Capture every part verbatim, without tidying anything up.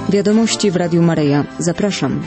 Wiadomości w Radiu Maryja. Zapraszam.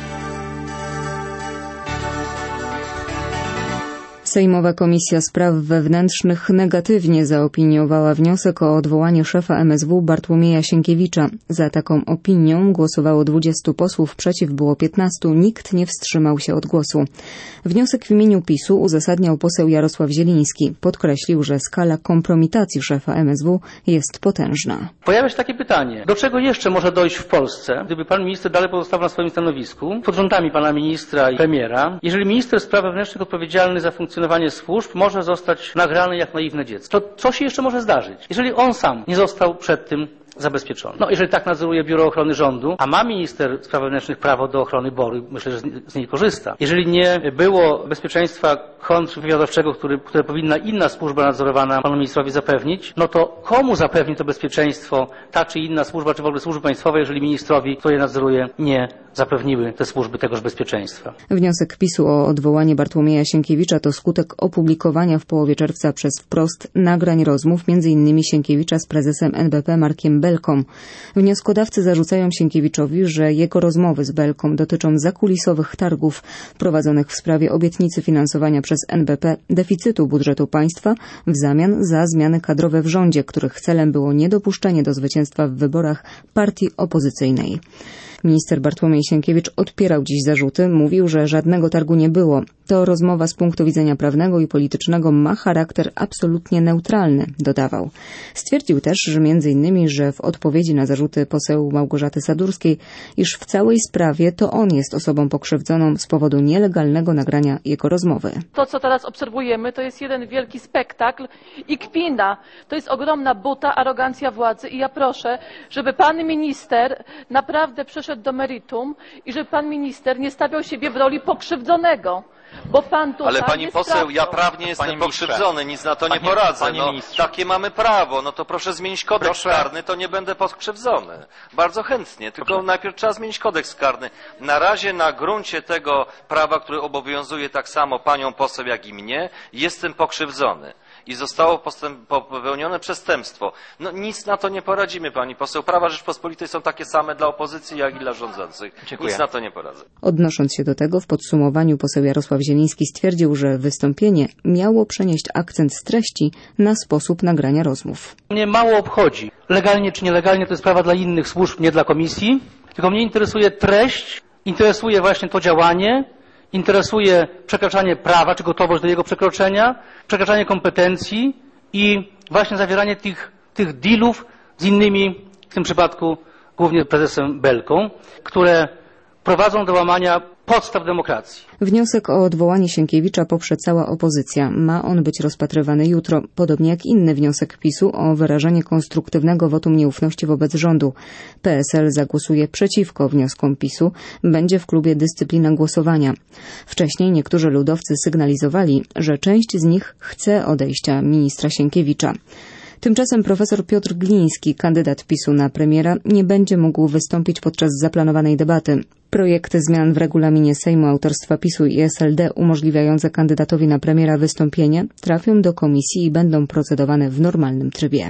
Sejmowa Komisja Spraw Wewnętrznych negatywnie zaopiniowała wniosek o odwołanie szefa M S W Bartłomieja Sienkiewicza. Za taką opinią głosowało dwudziestu posłów, przeciw było piętnastu, nikt nie wstrzymał się od głosu. Wniosek w imieniu PiSu uzasadniał poseł Jarosław Zieliński. Podkreślił, że skala kompromitacji szefa M S W jest potężna. Pojawia się takie pytanie, do czego jeszcze może dojść w Polsce, gdyby pan minister dalej pozostał na swoim stanowisku, pod rządami pana ministra i premiera, jeżeli minister spraw wewnętrznych odpowiedzialny za funkcjonowanie służb może zostać nagrany jak naiwne dziecko. To co się jeszcze może zdarzyć, jeżeli on sam nie został przed tym zabezpieczony? No, jeżeli tak nadzoruje Biuro Ochrony Rządu, a ma minister spraw wewnętrznych prawo do ochrony boru, myślę, że z niej korzysta. Jeżeli nie było bezpieczeństwa kontrwywiadowczego, który, które powinna inna służba nadzorowana panu ministrowi zapewnić, no to komu zapewni to bezpieczeństwo ta czy inna służba, czy w ogóle służby państwowe, jeżeli ministrowi, kto je nadzoruje, nie zapewniły te służby tegoż bezpieczeństwa? Wniosek PiSu o odwołanie Bartłomieja Sienkiewicza to skutek opublikowania w połowie czerwca przez Wprost nagrań rozmów między innymi Sienkiewicza z prezesem N B P Markiem Belką. Wnioskodawcy zarzucają Sienkiewiczowi, że jego rozmowy z Belką dotyczą zakulisowych targów prowadzonych w sprawie obietnicy finansowania przez N B P deficytu budżetu państwa w zamian za zmiany kadrowe w rządzie, których celem było niedopuszczenie do zwycięstwa w wyborach partii opozycyjnej. Minister Bartłomiej Sienkiewicz odpierał dziś zarzuty, mówił, że żadnego targu nie było. To rozmowa z punktu widzenia prawnego i politycznego ma charakter absolutnie neutralny, dodawał. Stwierdził też, że między innymi, że w odpowiedzi na zarzuty poseł Małgorzaty Sadurskiej, iż w całej sprawie to on jest osobą pokrzywdzoną z powodu nielegalnego nagrania jego rozmowy. To, co teraz obserwujemy, to jest jeden wielki spektakl i kpina. To jest ogromna buta, arogancja władzy i ja proszę, żeby pan minister naprawdę przeszedł do meritum i żeby pan minister nie stawiał siebie w roli pokrzywdzonego. Bo pan tutaj Ale pani poseł, sprawdzą. ja prawnie jestem pokrzywdzony, nic na to nie poradzę. No, takie mamy prawo, no to proszę zmienić kodeks proszę. karny, to nie będę pokrzywdzony. Bardzo chętnie, tylko proszę. Najpierw trzeba zmienić kodeks karny. Na razie na gruncie tego prawa, które obowiązuje tak samo panią poseł jak i mnie, jestem pokrzywdzony. I zostało postęp, popełnione przestępstwo. No nic na to nie poradzimy, pani poseł. Prawa Rzeczpospolitej są takie same dla opozycji, jak i dla rządzących. Dziękuję. Nic na to nie poradzę. Odnosząc się do tego, w podsumowaniu poseł Jarosław Zieliński stwierdził, że wystąpienie miało przenieść akcent z treści na sposób nagrania rozmów. Mnie mało obchodzi, legalnie czy nielegalnie, to jest sprawa dla innych służb, nie dla komisji, tylko mnie interesuje treść, interesuje właśnie to działanie, interesuje przekraczanie prawa, czy gotowość do jego przekroczenia, przekraczanie kompetencji i właśnie zawieranie tych, tych dealów z innymi, w tym przypadku głównie prezesem Belką, które prowadzą do łamania podstaw demokracji. Wniosek o odwołanie Sienkiewicza poprze cała opozycja. Ma on być rozpatrywany jutro, podobnie jak inny wniosek PiSu o wyrażenie konstruktywnego wotum nieufności wobec rządu. P S L zagłosuje przeciwko wnioskom PiSu. Będzie w klubie dyscyplina głosowania. Wcześniej niektórzy ludowcy sygnalizowali, że część z nich chce odejścia ministra Sienkiewicza. Tymczasem profesor Piotr Gliński, kandydat PiSu na premiera, nie będzie mógł wystąpić podczas zaplanowanej debaty. Projekty zmian w regulaminie Sejmu autorstwa PiSu i S L D umożliwiające kandydatowi na premiera wystąpienie trafią do komisji i będą procedowane w normalnym trybie.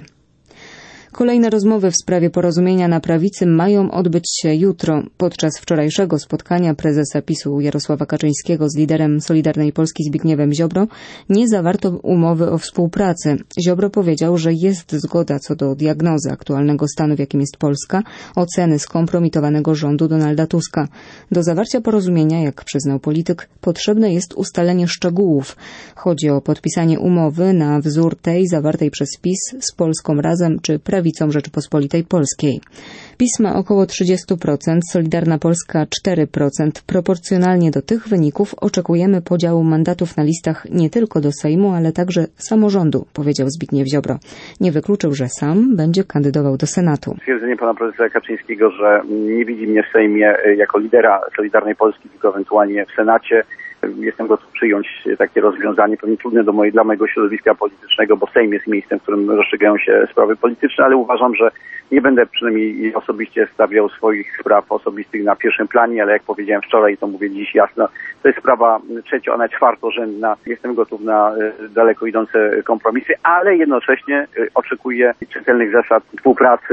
Kolejne rozmowy w sprawie porozumienia na prawicy mają odbyć się jutro. Podczas wczorajszego spotkania prezesa PiSu Jarosława Kaczyńskiego z liderem Solidarnej Polski Zbigniewem Ziobro nie zawarto umowy o współpracy. Ziobro powiedział, że jest zgoda co do diagnozy aktualnego stanu, w jakim jest Polska, oceny skompromitowanego rządu Donalda Tuska. Do zawarcia porozumienia, jak przyznał polityk, potrzebne jest ustalenie szczegółów. Chodzi o podpisanie umowy na wzór tej zawartej przez PiS z Polską Razem czy Prawicą Rzeczypospolitej Polskiej. PiS ma około trzydzieści procent, Solidarna Polska cztery procent. Proporcjonalnie do tych wyników oczekujemy podziału mandatów na listach nie tylko do Sejmu, ale także samorządu, powiedział Zbigniew Ziobro. Nie wykluczył, że sam będzie kandydował do Senatu. Stwierdzenie pana prezesa Kaczyńskiego, że nie widzi mnie w Sejmie jako lidera Solidarnej Polski, tylko ewentualnie w Senacie. Jestem gotów przyjąć takie rozwiązanie, pewnie trudne do mojej, dla mojego środowiska politycznego, bo Sejm jest miejscem, w którym rozstrzygają się sprawy polityczne, ale uważam, że nie będę przynajmniej osobiście stawiał swoich spraw osobistych na pierwszym planie, ale jak powiedziałem wczoraj, to mówię dziś jasno, to jest sprawa trzecio, a nawet czwartorzędna. Jestem gotów na daleko idące kompromisy, ale jednocześnie oczekuję czytelnych zasad współpracy,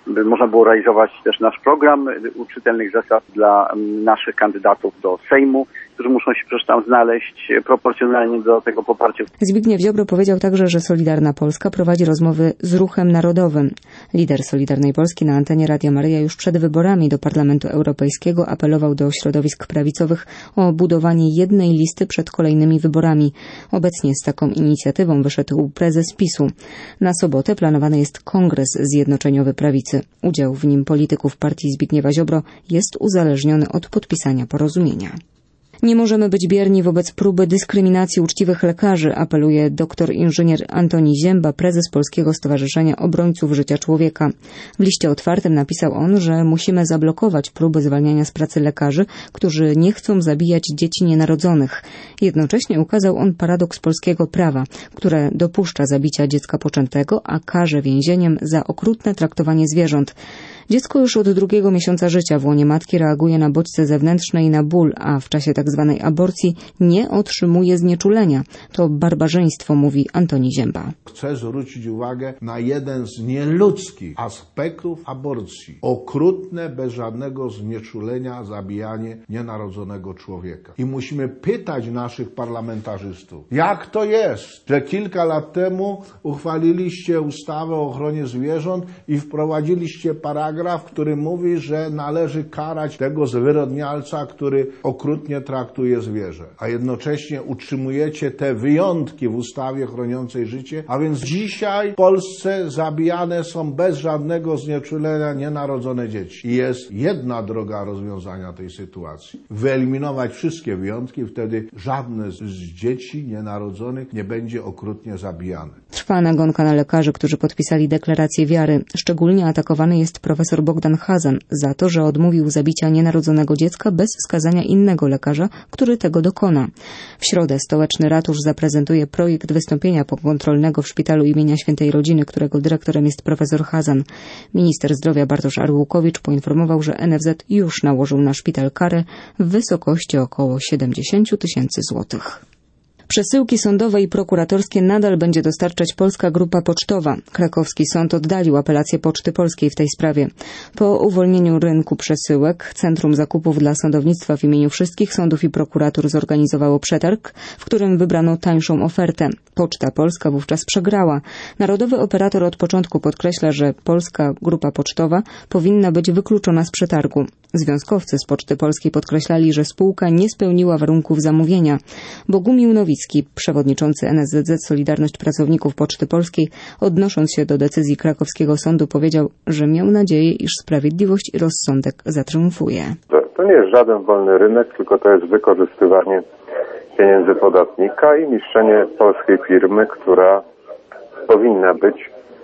by można było realizować też nasz program czytelnych zasad dla naszych kandydatów do Sejmu, którzy muszą się przecież tam znaleźć proporcjonalnie do tego poparcia. Zbigniew Ziobro powiedział także, że Solidarna Polska prowadzi rozmowy z Ruchem Narodowym. Lider Solidarnej Polski na antenie Radia Maryja już przed wyborami do Parlamentu Europejskiego apelował do środowisk prawicowych o budowanie jednej listy przed kolejnymi wyborami. Obecnie z taką inicjatywą wyszedł prezes PiSu. Na sobotę planowany jest kongres zjednoczeniowy prawicy. Udział w nim polityków partii Zbigniewa Ziobro jest uzależniony od podpisania porozumienia. Nie możemy być bierni wobec próby dyskryminacji uczciwych lekarzy, apeluje doktor inżynier Antoni Ziemba, prezes Polskiego Stowarzyszenia Obrońców Życia Człowieka. W liście otwartym napisał on, że musimy zablokować próby zwalniania z pracy lekarzy, którzy nie chcą zabijać dzieci nienarodzonych. Jednocześnie ukazał on paradoks polskiego prawa, które dopuszcza zabicia dziecka poczętego, a karze więzieniem za okrutne traktowanie zwierząt. Dziecko już od drugiego miesiąca życia w łonie matki reaguje na bodźce zewnętrzne i na ból, a w czasie tzw. aborcji nie otrzymuje znieczulenia. To barbarzyństwo, mówi Antoni Ziemba. Chcę zwrócić uwagę na jeden z nieludzkich aspektów aborcji. Okrutne, bez żadnego znieczulenia zabijanie nienarodzonego człowieka. I musimy pytać naszych parlamentarzystów, jak to jest, że kilka lat temu uchwaliliście ustawę o ochronie zwierząt i wprowadziliście paragraf, który mówi, że należy karać tego zwyrodnialca, który okrutnie traktuje zwierzę. A jednocześnie utrzymujecie te wyjątki w ustawie chroniącej życie, a więc dzisiaj w Polsce zabijane są bez żadnego znieczulenia nienarodzone dzieci. I jest jedna droga rozwiązania tej sytuacji. Wyeliminować wszystkie wyjątki, wtedy żadne z dzieci nienarodzonych nie będzie okrutnie zabijane. Trwa nagonka na lekarzy, którzy podpisali deklarację wiary. Szczególnie atakowany jest profesor Bogdan Hazan za to, że odmówił zabicia nienarodzonego dziecka bez wskazania innego lekarza, który tego dokona. W środę stołeczny ratusz zaprezentuje projekt wystąpienia pokontrolnego w szpitalu imienia Świętej Rodziny, którego dyrektorem jest profesor Hazan. Minister zdrowia Bartosz Arłukowicz poinformował, że N F Z już nałożył na szpital karę w wysokości około siedemdziesiąt tysięcy złotych. Przesyłki sądowe i prokuratorskie nadal będzie dostarczać Polska Grupa Pocztowa. Krakowski sąd oddalił apelację Poczty Polskiej w tej sprawie. Po uwolnieniu rynku przesyłek Centrum Zakupów dla Sądownictwa w imieniu wszystkich sądów i prokuratur zorganizowało przetarg, w którym wybrano tańszą ofertę. Poczta Polska wówczas przegrała. Narodowy operator od początku podkreśla, że Polska Grupa Pocztowa powinna być wykluczona z przetargu. Związkowcy z Poczty Polskiej podkreślali, że spółka nie spełniła warunków zamówienia. Bogumił Nowicki, przewodniczący N S Z Z Solidarność Pracowników Poczty Polskiej, odnosząc się do decyzji krakowskiego sądu, powiedział, że miał nadzieję, iż sprawiedliwość i rozsądek zatriumfuje. To, to nie jest żaden wolny rynek, tylko to jest wykorzystywanie pieniędzy podatnika i niszczenie polskiej firmy, która powinna być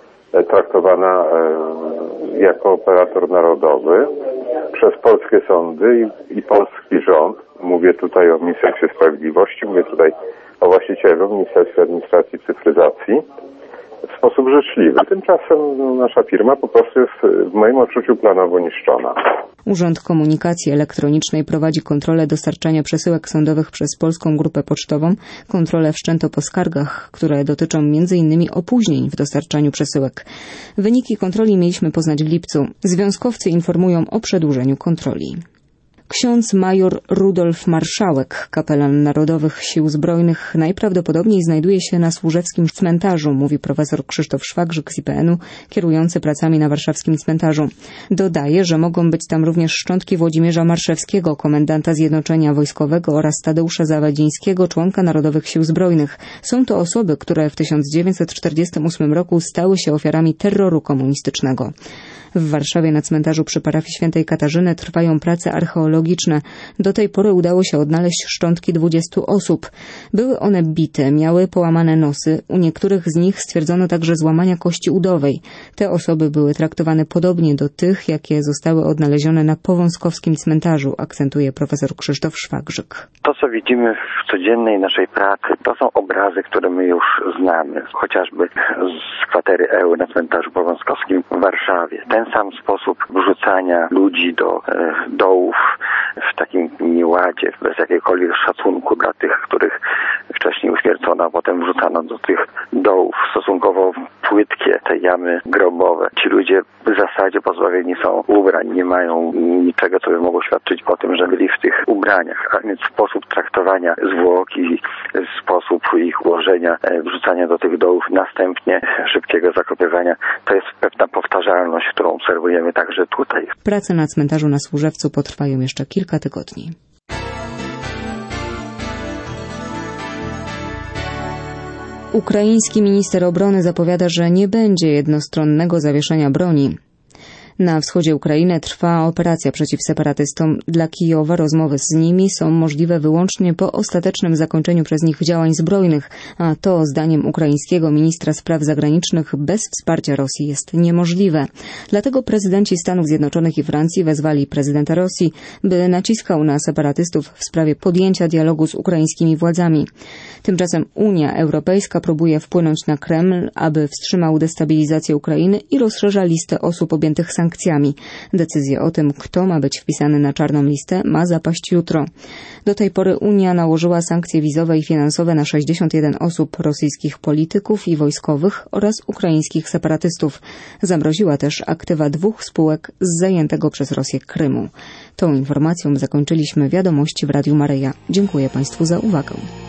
traktowana jako operator narodowy przez polskie sądy i, i polski rząd. Mówię tutaj o Ministerstwie Sprawiedliwości, mówię tutaj o właścicielu Ministerstwie Administracji i Cyfryzacji w sposób życzliwy. Tymczasem no, nasza firma po prostu jest w moim odczuciu planowo niszczona. Urząd Komunikacji Elektronicznej prowadzi kontrolę dostarczania przesyłek sądowych przez Polską Grupę Pocztową. Kontrole wszczęto po skargach, które dotyczą między innymi opóźnień w dostarczaniu przesyłek. Wyniki kontroli mieliśmy poznać w lipcu. Związkowcy informują o przedłużeniu kontroli. Ksiądz major Rudolf Marszałek, kapelan Narodowych Sił Zbrojnych, najprawdopodobniej znajduje się na służewskim cmentarzu, mówi profesor Krzysztof Szwagrzyk z I P N u, kierujący pracami na warszawskim cmentarzu. Dodaje, że mogą być tam również szczątki Włodzimierza Marszewskiego, komendanta Zjednoczenia Wojskowego, oraz Tadeusza Zawadzińskiego, członka Narodowych Sił Zbrojnych. Są to osoby, które w tysiąc dziewięćset czterdziestym ósmym roku stały się ofiarami terroru komunistycznego. W Warszawie na cmentarzu przy parafii Świętej Katarzyny trwają prace archeologiczne. Do tej pory udało się odnaleźć szczątki dwudziestu osób. Były one bite, miały połamane nosy. U niektórych z nich stwierdzono także złamania kości udowej. Te osoby były traktowane podobnie do tych, jakie zostały odnalezione na powązkowskim cmentarzu, akcentuje profesor Krzysztof Szwagrzyk. To, co widzimy w codziennej naszej pracy, to są obrazy, które my już znamy. Chociażby z kwatery E U na cmentarzu powązkowskim w Warszawie. Ten sam sposób wrzucania ludzi do e, dołów w takim nieładzie, bez jakiegokolwiek szacunku dla tych, których w wcześniej uśmiercono, a potem wrzucano do tych dołów stosunkowo płytkie, te jamy grobowe. Ci ludzie w zasadzie pozbawieni są ubrań, nie mają niczego, co by mogło świadczyć o tym, że byli w tych ubraniach, a więc sposób traktowania zwłoki, sposób ich ułożenia, wrzucania do tych dołów, następnie szybkiego zakopywania, to jest pewna powtarzalność, którą obserwujemy także tutaj. Prace na cmentarzu na Służewcu potrwają jeszcze kilka tygodni. Ukraiński minister obrony zapowiada, że nie będzie jednostronnego zawieszenia broni. Na wschodzie Ukrainy trwa operacja przeciw separatystom. Dla Kijowa rozmowy z nimi są możliwe wyłącznie po ostatecznym zakończeniu przez nich działań zbrojnych, a to zdaniem ukraińskiego ministra spraw zagranicznych bez wsparcia Rosji jest niemożliwe. Dlatego prezydenci Stanów Zjednoczonych i Francji wezwali prezydenta Rosji, by naciskał na separatystów w sprawie podjęcia dialogu z ukraińskimi władzami. Tymczasem Unia Europejska próbuje wpłynąć na Kreml, aby wstrzymał destabilizację Ukrainy i rozszerza listę osób objętych sankcjami. Sankcjami. Decyzję o tym, kto ma być wpisany na czarną listę, ma zapaść jutro. Do tej pory Unia nałożyła sankcje wizowe i finansowe na sześćdziesiąt jeden osób, rosyjskich polityków i wojskowych oraz ukraińskich separatystów. Zamroziła też aktywa dwóch spółek z zajętego przez Rosję Krymu. Tą informacją zakończyliśmy wiadomości w Radiu Maryja. Dziękuję Państwu za uwagę.